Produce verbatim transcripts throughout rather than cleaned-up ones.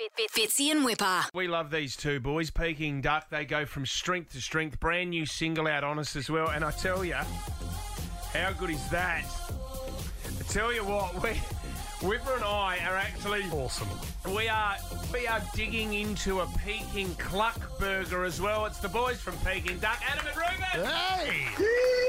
Fitzy and Whipper. We love these two boys. Peking Duck, they go from strength to strength. Brand new single out on us as well. And I tell you, how good is that? I tell you what, we, Whipper and I are actually Awesome. We are we are digging into a Peking Cluck burger as well. It's the boys from Peking Duck, Adam and Ruben. Hey!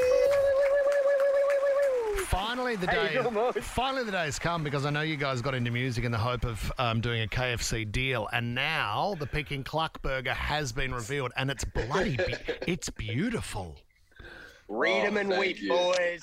Finally, the day. Finally, the day has come because I know you guys got into music in the hope of um, doing a K F C deal, and now the Peking Cluck burger has been revealed, and it's bloody. Be- it's beautiful. Read Oh, them and thank weep, you. boys.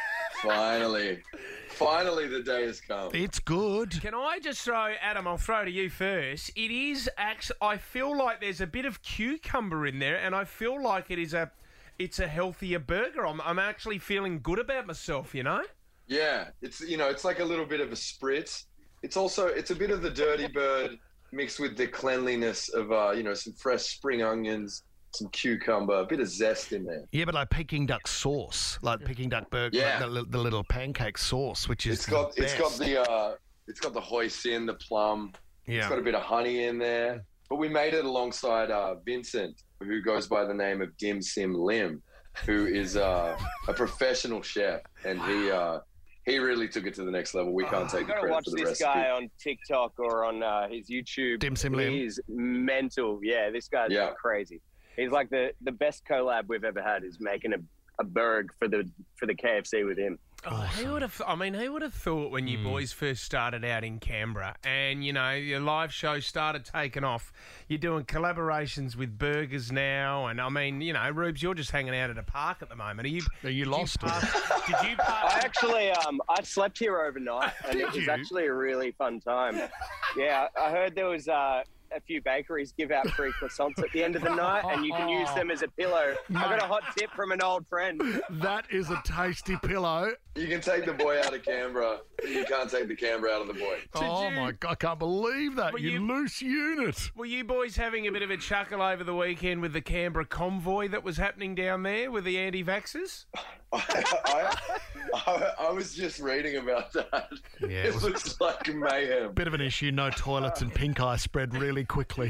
Finally. Finally, the day has come. It's good. Can I just throw, Adam, I'll throw to you first. It is actually, I feel like there's a bit of cucumber in there, and I feel like it is a, it's a healthier burger. I'm, I'm actually feeling good about myself, you know? Yeah, it's you know, it's like a little bit of a spritz. It's also it's a bit of the dirty bird mixed with the cleanliness of uh, you know, some fresh spring onions, some cucumber, a bit of zest in there. Yeah, but like Peking Duck sauce, like Peking Duck burger, Yeah. like the, the little pancake sauce, which is It's got the it's got best. the uh, it's got the hoisin, the plum. yeah. It's got a bit of honey in there. But we made it alongside uh, Vincent, who goes by the name of Dim Sim Lim, who is uh, a professional chef, and he uh, he really took it to the next level. We can't take You the gotta credit watch for the this recipe. guy on TikTok or on uh, his YouTube. Dim Sim Lim. He's mental. Yeah, this guy's Yeah. crazy. He's like the, the best collab we've ever had is making a, a burg for the for the K F C with him. Oh, who would have? I mean, who would have thought when you boys first started out in Canberra, and you know your live show started taking off? You're doing collaborations with burgers now, and I mean, you know, Rubes, you're just hanging out at a park at the moment. Are you? Are you did lost You it? pass, did you? Pass, I actually um I slept here overnight and Did it was you? actually a really fun time. Yeah, I heard there was uh, a few bakeries give out free croissants at the end of the night, and you can use them as a pillow. I got a hot tip from an old friend. That is a tasty pillow. You can take the boy out of Canberra, but you can't take the Canberra out of the boy. Oh you- my God, I can't believe that. Were You, you- loose unit. Were you boys having a bit of a chuckle over the weekend with the Canberra convoy that was happening down there with the anti-vaxxers? I, I, I, I was just reading about that. Yeah, it it was- looks like mayhem. Bit of an issue. No toilets and pink eye spread really quickly.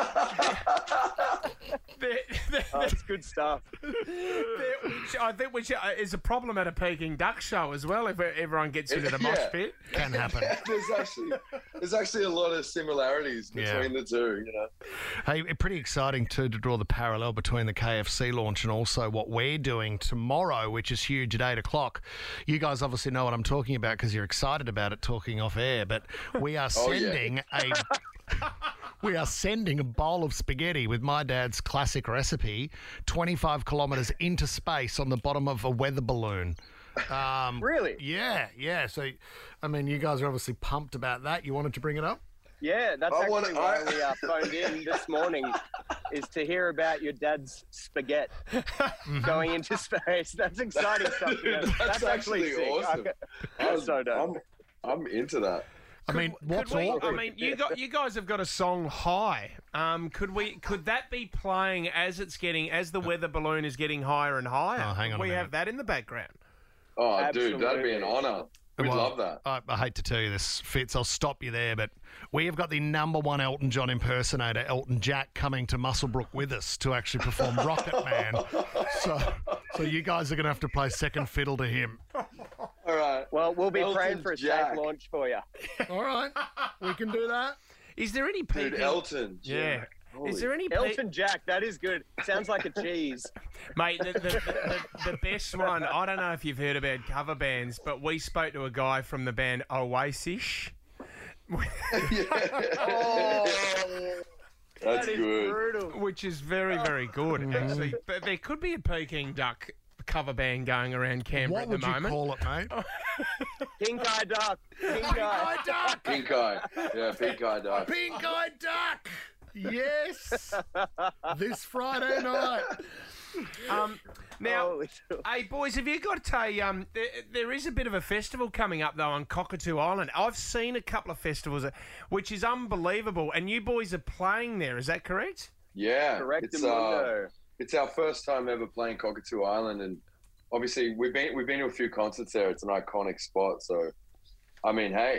There- there- Oh, it's good stuff. there- which I think which uh, is a problem at a Peking Duck show as well. If everyone gets into the mosh Yeah. pit, Can happen. There's actually there's actually a lot of similarities Yeah. between the two. You know. Hey, pretty exciting too to draw the parallel between the K F C launch and also what we're doing tomorrow, which is huge at eight o'clock. You guys obviously know what I'm talking about because you're excited about it talking off air, but we are Oh, yeah. sending a... We are sending a bowl of spaghetti with my dad's classic recipe twenty-five kilometres into space on the bottom of a weather balloon. Um, Really? Yeah, yeah. So, I mean, you guys are obviously pumped about that. You wanted to bring it up? Yeah, that's I actually wanna- why I- we uh, phoned in this morning, is to hear about your dad's spaghetti going into space. That's exciting stuff. Yeah. That's, That's actually, actually sick. awesome. I, I'm so I'm, dope. I'm into that. I mean, what's could we, all... I mean, you got you guys have got a song "High." Um, could we? Could that be playing as it's getting as the weather balloon is getting higher and higher? Oh, hang on Could a we minute. have that in the background. Oh, dude, that'd be Absolutely. an honour. We'd Well, love that. I, I hate to tell you this, Fitz. I'll stop you there, but we have got the number one Elton John impersonator, Elton Jack, coming to Muswellbrook with us to actually perform Rocket Man. So, so you guys are going to have to play second fiddle to him. All right. Well, we'll be Elton praying for a Jack. safe launch for you. All right, we can do that. Is there any Dude, Peking? Elton. Yeah. Jack. Holy- Is there any Pe- Elton Jack, that is good. Sounds like a cheese. Mate, the, the, the, the best one, I don't know if you've heard about cover bands, but we spoke to a guy from the band Oasis. That's That is good. brutal. Which is very, very good, Mm. actually. But there could be a Peking Duck cover band going around Canberra What at the would you moment. call it, mate? Pink eye duck. Pink eye. Duck! Pink eye. Yeah, pink eye duck. Pink Eye Duck! Yes! This Friday night. Um, now, Holy shit. hey boys, have you got a um? There, there is a bit of a festival coming up though on Cockatoo Island. I've seen a couple of festivals, uh, which is unbelievable, and you boys are playing there. Is that correct? Yeah. Correct, It's, uh, Mundo. it's our first time ever playing Cockatoo Island, and obviously we've been we've been to a few concerts there. It's an iconic spot, so I mean, hey,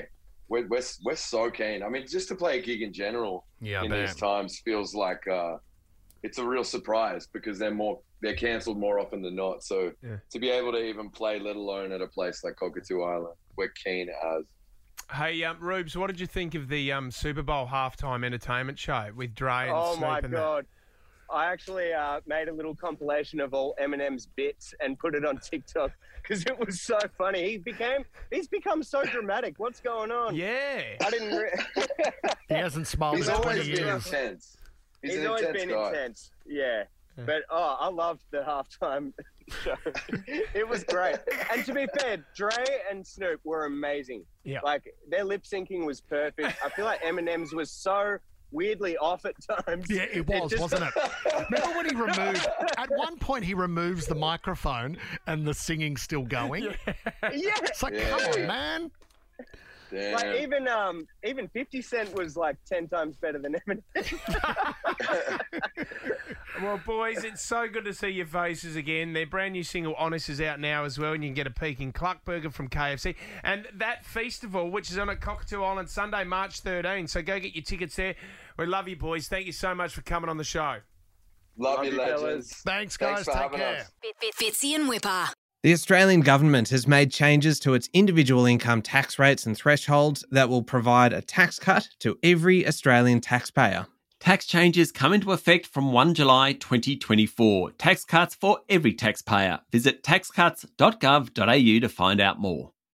we're, we're we're so keen. I mean, just to play a gig in general Yeah, in man. these times feels like uh, it's a real surprise because they're more they're cancelled more often than not. So Yeah. to be able to even play, let alone at a place like Cockatoo Island, we're keen as. Hey, um, Rubes, what did you think of the um, Super Bowl halftime entertainment show with Dre and Oh Snoop my and that? God. I actually uh, made a little compilation of all Eminem's bits and put it on TikTok because it was so funny. He became, he's become so dramatic. What's going on? Yeah. I didn't. Re- He hasn't smiled He's in always twenty been years. intense. He's, He's an always intense been guy. intense. Yeah. But oh, I loved the halftime show. It was great. And to be fair, Dre and Snoop were amazing. Yeah. Like their lip syncing was perfect. I feel like Eminem's was so weirdly off at times. Yeah, it was, just- wasn't it? Remember when he removed, at one point he removes the microphone and the singing's still going? Yeah. It's like, Yeah. come on, man. Damn. Like even um even fifty Cent was like ten times better than Eminem. Well, boys, it's so good to see your faces again. Their brand new single, Honest, is out now as well, and you can get a peek in Cluck Burger from K F C. And that festival, which is on at Cockatoo Island Sunday, March thirteenth. So go get your tickets there. We love you, boys. Thank you so much for coming on the show. Love, Love you, you, legends. fellas. Thanks, Thanks guys. for Take having care. us. Fitzy and Whipper. The Australian government has made changes to its individual income tax rates and thresholds that will provide a tax cut to every Australian taxpayer. Tax changes come into effect from the first of July twenty twenty-four. Tax cuts for every taxpayer. Visit tax cuts dot gov dot a u to find out more.